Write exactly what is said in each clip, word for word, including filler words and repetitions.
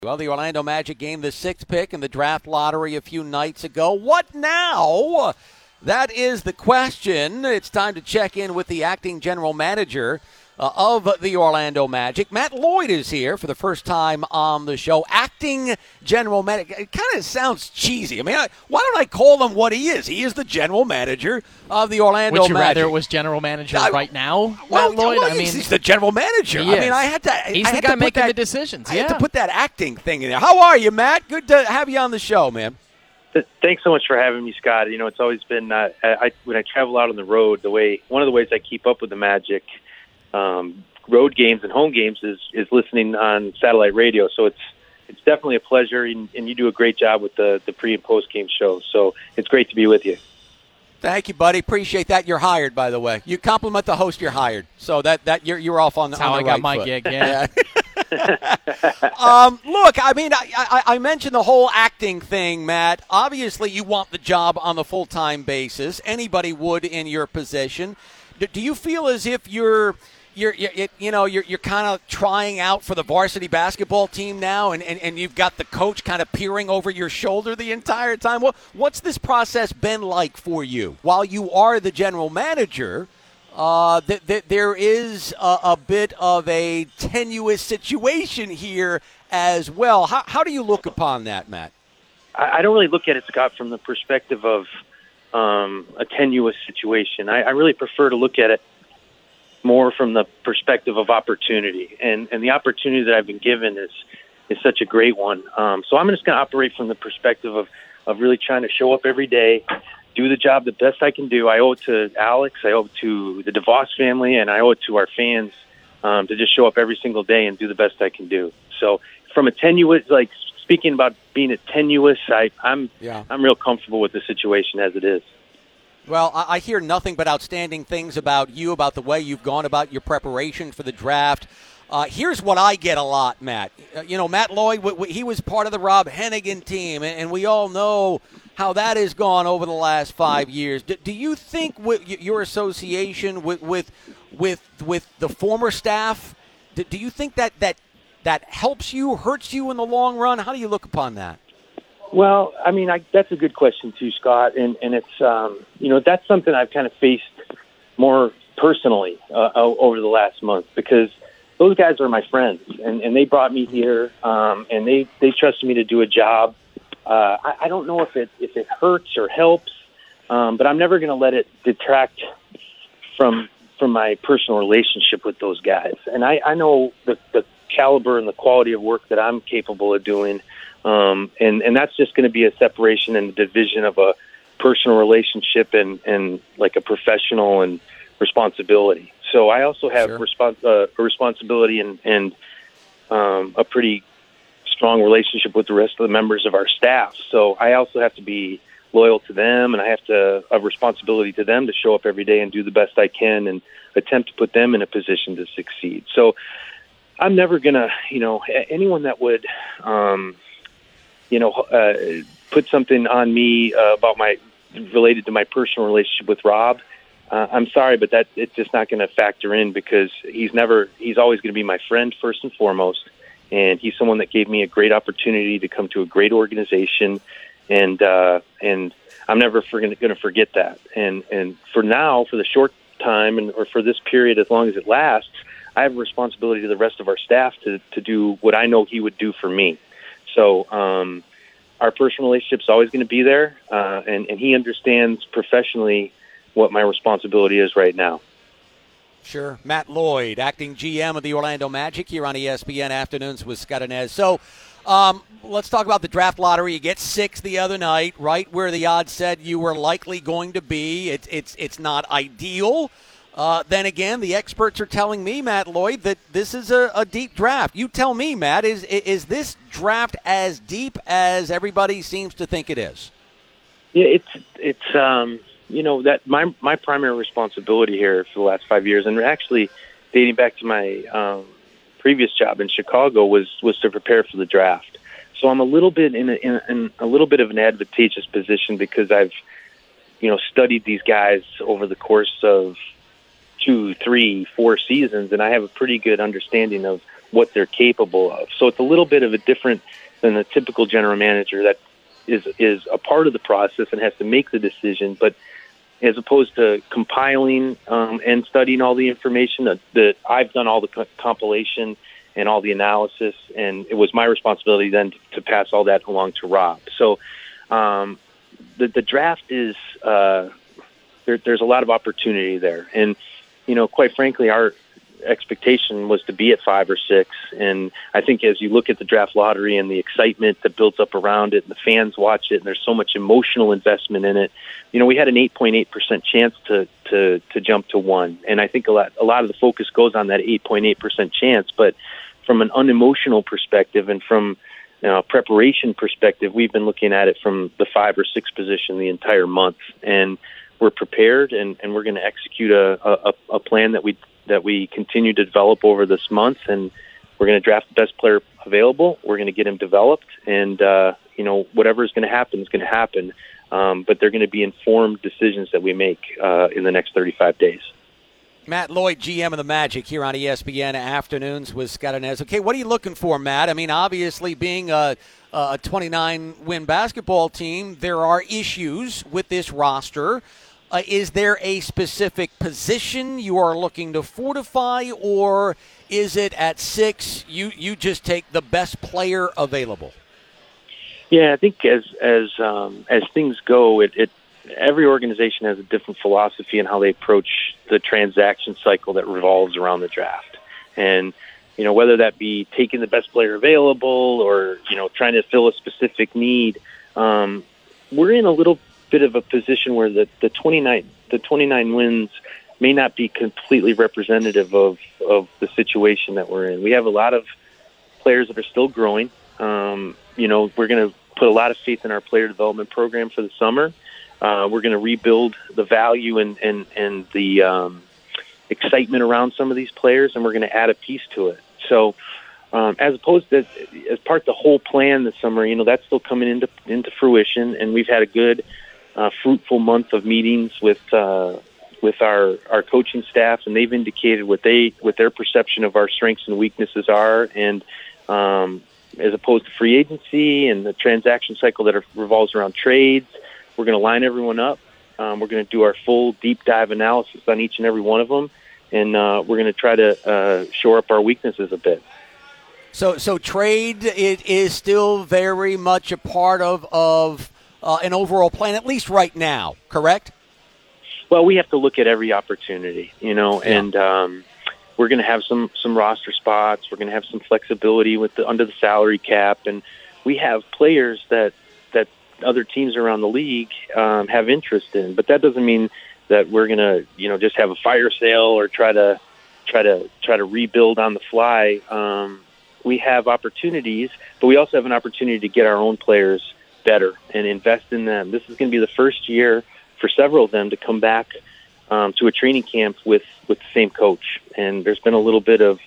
Well, the Orlando Magic gained the sixth pick in the draft lottery a few nights ago. What now? That is the question. It's time to check in with the acting general manager uh, of the Orlando Magic. Matt Lloyd is here for the first time on the show. Acting general manager. It kind of sounds cheesy. I mean, I, why don't I call him what he is? He is the general manager of the Orlando Magic. Would you rather it was general manager I, right now, well, Matt Lloyd? Well, I mean, he's the general manager. I mean, I had to. He's I the had guy to put making that, the decisions. I yeah. had to put that acting thing in there. How are you, Matt? Good to have you on the show, man. Thanks so much for having me, Scott. You know, it's always been uh, I, when I travel out on the road. The way one of the ways I keep up with the Magic, um, road games and home games, is is listening on satellite radio. So it's it's definitely a pleasure, and, and you do a great job with the the pre and post game shows. So it's great to be with you. Thank you, buddy. Appreciate that. You're hired, by the way. You compliment the host, you're hired. So that that you're you're off on the. That's how on the I right got my foot. gig. Yeah. um, look, I mean, I, I, I mentioned the whole acting thing, Matt. Obviously, you want the job on the full-time basis. Anybody would in your position. Do, do you feel as if you're, you're, you're you know, you're, you're kind of trying out for the varsity basketball team now, and, and, and you've got the coach kind of peering over your shoulder the entire time? What, what's this process been like for you? While you are the general manager, Uh, th- th- there is a, a bit of a tenuous situation here as well. How, how do you look upon that, Matt? I, I don't really look at it, Scott, from the perspective of um, a tenuous situation. I, I really prefer to look at it more from the perspective of opportunity. And, and the opportunity that I've been given is is such a great one. Um, so I'm just going to operate from the perspective of, of really trying to show up every day, do the job the best I can do. I owe it to Alex, I owe it to the DeVos family, and I owe it to our fans um, to just show up every single day and do the best I can do. So from a tenuous, like speaking about being a tenuous, I, I'm yeah. I'm real comfortable with the situation as it is. Well, I, I hear nothing but outstanding things about you, about the way you've gone about your preparation for the draft. Uh, here's what I get a lot, Matt. Uh, you know, Matt Lloyd, w- w- he was part of the Rob Hennigan team, and, and we all know how that has gone over the last five years. Do, do you think with your association with with with, with the former staff, do, do you think that, that that helps you, hurts you in the long run? How do you look upon that? Well, I mean, I, that's a good question too, Scott, and and it's um, you know that's something I've kind of faced more personally uh, over the last month, because those guys are my friends, and, and they brought me here, um, and they, they trusted me to do a job. Uh, I, I don't know if it if it hurts or helps, um, but I'm never going to let it detract from from my personal relationship with those guys. And I, I know the, the caliber and the quality of work that I'm capable of doing, um, and, and that's just going to be a separation and division of a personal relationship and, and like a professional and responsibility. So I also have Sure. respons- uh, a responsibility and, and um, a pretty strong relationship with the rest of the members of our staff. So I also have to be loyal to them, and I have to have responsibility to them to show up every day and do the best I can and attempt to put them in a position to succeed. So I'm never going to, you know, anyone that would, um, you know, uh, put something on me uh, about my, related to my personal relationship with Rob, Uh, I'm sorry, but that it's just not going to factor in, because he's never, he's always going to be my friend first and foremost. And he's someone that gave me a great opportunity to come to a great organization. And, uh, and I'm never going to forget that. And, and for now, for the short time and, or for this period, as long as it lasts, I have a responsibility to the rest of our staff to, to do what I know he would do for me. So, um, our personal relationship's always going to be there. Uh, and, and he understands professionally what my responsibility is right now. Sure. Matt Lloyd, acting G M of the Orlando Magic, here on E S P N Afternoons with Scott Inez. So um, let's talk about the draft lottery. You get six the other night, right where the odds said you were likely going to be. It, it's it's not ideal. Uh, then again, the experts are telling me, Matt Lloyd, that this is a, a deep draft. You tell me, Matt, is is this draft as deep as everybody seems to think it is? Yeah, it's it's um, you know that my my primary responsibility here for the last five years, and actually dating back to my um, previous job in Chicago, was was to prepare for the draft. So I'm a little bit in a, in, a, in a little bit of an advantageous position because I've you know studied these guys over the course of two, three, four seasons, and I have a pretty good understanding of what they're capable of. So it's a little bit of a different than a typical general manager that is is a part of the process and has to make the decision, but as opposed to compiling um, and studying all the information, that, that I've done all the co- compilation and all the analysis, and it was my responsibility then to, to pass all that along to Rob. So um, the, the draft is, uh, there, there's a lot of opportunity there. And, you know, quite frankly, our expectation was to be at five or six. And I think as you look at the draft lottery and the excitement that builds up around it and the fans watch it and there's so much emotional investment in it, you know, we had an eight point eight percent chance to, to, to jump to one. And I think a lot, a lot of the focus goes on that eight point eight percent chance, but from an unemotional perspective and from you know, preparation perspective, we've been looking at it from the five or six position the entire month. And we're prepared and, and we're going to execute a, a, a plan that we that we continue to develop over this month, and we're going to draft the best player available. We're going to get him developed, and uh, you know whatever is going to happen is going to happen. Um, but they're going to be informed decisions that we make uh, in the next thirty-five days. Matt Lloyd, G M of the Magic, here on E S P N Afternoons with Scott Arnaz. Okay, what are you looking for, Matt? I mean, obviously, being a, a twenty-nine win basketball team, there are issues with this roster. Uh, is there a specific position you are looking to fortify, or is it at six you, you just take the best player available? Yeah, I think as as um, as things go, it, it every organization has a different philosophy in how they approach the transaction cycle that revolves around the draft. And you know, whether that be taking the best player available or you know trying to fill a specific need, um, we're in a little bit of a position where the, the twenty-nine the twenty-nine wins may not be completely representative of, of the situation that we're in. We have a lot of players that are still growing. Um, you know, we're going to put a lot of faith in our player development program for the summer. Uh, we're going to rebuild the value and, and, and the um, excitement around some of these players, and we're going to add a piece to it. So um, as opposed to as part of the whole plan this summer, you know, that's still coming into into fruition, and we've had a good Uh, fruitful month of meetings with uh, with our, our coaching staff, and they've indicated what they what their perception of our strengths and weaknesses are. And um, as opposed to free agency and the transaction cycle that are, revolves around trades, we're going to line everyone up. Um, we're going to do our full deep dive analysis on each and every one of them, and uh, we're going to try to uh, shore up our weaknesses a bit. So, so trade it is still very much a part of of. Uh, an overall plan, at least right now, correct? Well, we have to look at every opportunity, you know, yeah. and um, we're going to have some, some roster spots. We're going to have some flexibility with the under the salary cap, and we have players that that other teams around the league um, have interest in. But that doesn't mean that we're going to, you know, just have a fire sale or try to try to try to rebuild on the fly. Um, we have opportunities, but we also have an opportunity to get our own players better and invest in them. This is going to be the first year for several of them to come back um, to a training camp with, with the same coach. And there's been a little bit of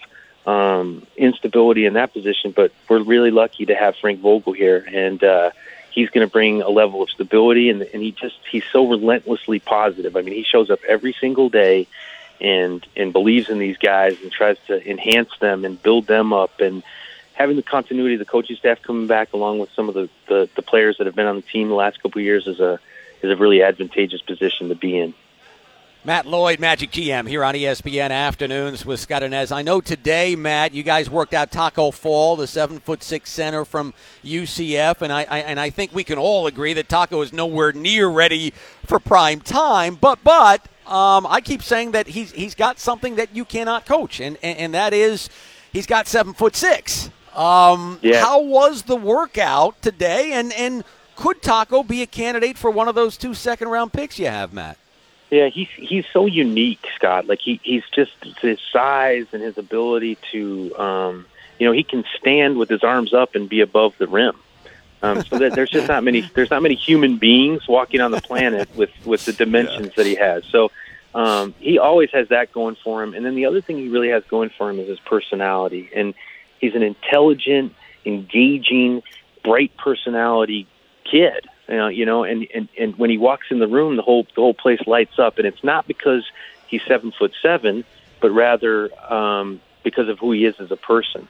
um, instability in that position, but we're really lucky to have Frank Vogel here. And uh, he's going to bring a level of stability, and, and he just he's so relentlessly positive. I mean, he shows up every single day and, and believes in these guys and tries to enhance them and build them up. And having the continuity of the coaching staff coming back along with some of the, the, the players that have been on the team the last couple of years is a is a really advantageous position to be in. Matt Lloyd, Magic G M, here on E S P N Afternoons with Scott Arnaz. I know today, Matt, you guys worked out Taco Fall, the seven foot six center from U C F, and I, I and I think we can all agree that Taco is nowhere near ready for prime time. But but um, I keep saying that he's he's got something that you cannot coach, and and, and that is he's got seven foot six. Um, yeah. How was the workout today, and, and could Taco be a candidate for one of those two second-round picks you have, Matt? Yeah, he's he's so unique, Scott. Like he he's just his size and his ability to, um, you know, he can stand with his arms up and be above the rim. Um, so that there's just not many there's not many human beings walking on the planet with, with the dimensions yeah. that he has. So um, he always has that going for him. And then the other thing he really has going for him is his personality. And he's an intelligent, engaging, bright personality kid, you know, you know and, and, and when he walks in the room, the whole the whole place lights up. And it's not because he's seven foot seven, but rather um, because of who he is as a person.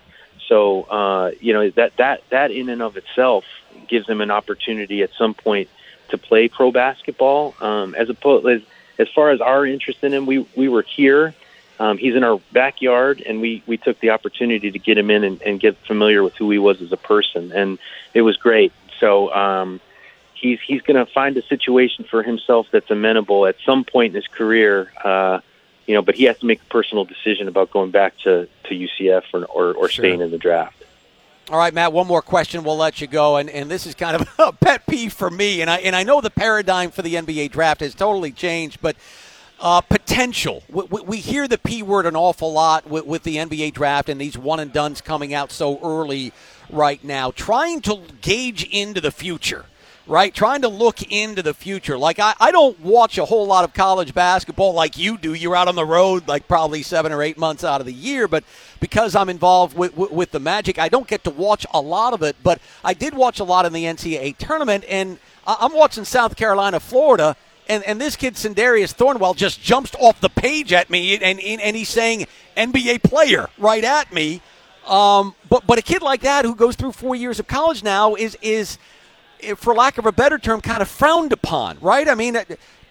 So, uh, you know, that, that, that in and of itself gives him an opportunity at some point to play pro basketball. Um, as opposed, as, as far as our interest in him, we, we were here. Um, he's in our backyard, and we, we took the opportunity to get him in and, and get familiar with who he was as a person, and it was great. So um, he's he's going to find a situation for himself that's amenable at some point in his career, uh, you know. But he has to make a personal decision about going back to, to U C F or or, or Sure. staying in the draft. All right, Matt, one more question. We'll let you go. And, and this is kind of a pet peeve for me. And I, and I know the paradigm for the N B A draft has totally changed, but uh, potential. We, we hear the P word an awful lot with, with the N B A draft and these one-and-dones coming out so early right now. Trying to gauge into the future, right? Trying to look into the future. Like, I, I don't watch a whole lot of college basketball like you do. You're out on the road like probably seven or eight months out of the year, but because I'm involved with, with, with the Magic, I don't get to watch a lot of it, but I did watch a lot in the N C double A tournament, and I'm watching South Carolina, Florida, and, and this kid, Sindarius Thornwell, just jumps off the page at me, and, and, and he's saying N B A player right at me. Um, but, but a kid like that who goes through four years of college now is, is, for lack of a better term, kind of frowned upon, right? I mean,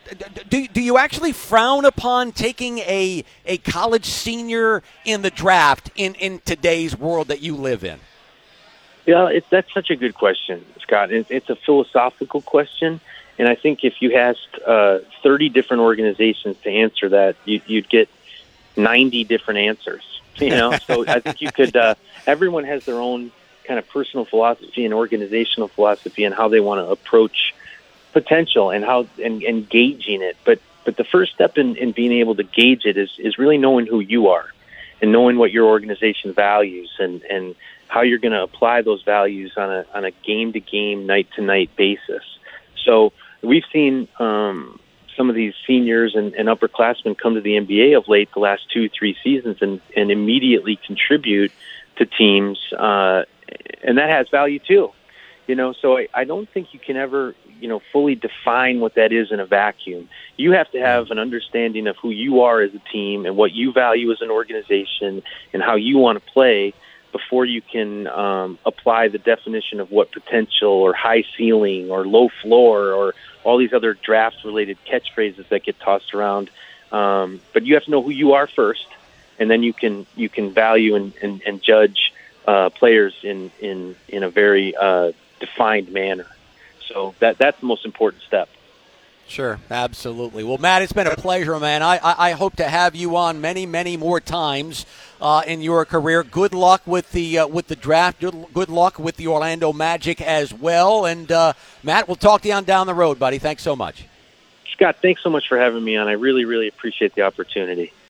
do, do you actually frown upon taking a a college senior in the draft in, in today's world that you live in? Yeah, it, that's such a good question, Scott. It, it's a philosophical question, and I think if you asked uh, thirty different organizations to answer that, you, you'd get ninety different answers. You know, so I think you could. Uh, everyone has their own kind of personal philosophy and organizational philosophy and how they want to approach potential and how and, and gauging it. But but the first step in, in being able to gauge it is, is really knowing who you are and knowing what your organization values and, and how you're going to apply those values on a on a game to game, night to night basis. So we've seen um, some of these seniors and, and upperclassmen come to the N B A of late the last two, three seasons and, and immediately contribute to teams. Uh, And that has value too, you know, so I, I don't think you can ever, you know, fully define what that is in a vacuum. You have to have an understanding of who you are as a team and what you value as an organization and how you want to play before you can um, apply the definition of what potential or high ceiling or low floor or all these other draft-related catchphrases that get tossed around. Um, but you have to know who you are first, and then you can you can value and, and, and judge Uh, players in, in, in a very uh, defined manner. So that that's the most important step. Sure, absolutely. Well, Matt, it's been a pleasure, man. I, I, I hope to have you on many, many more times uh, in your career. Good luck with the uh, with the draft. Good, good luck with the Orlando Magic as well. And, uh, Matt, we'll talk to you on down the road, buddy. Thanks so much. Scott, thanks so much for having me on. I really, really appreciate the opportunity.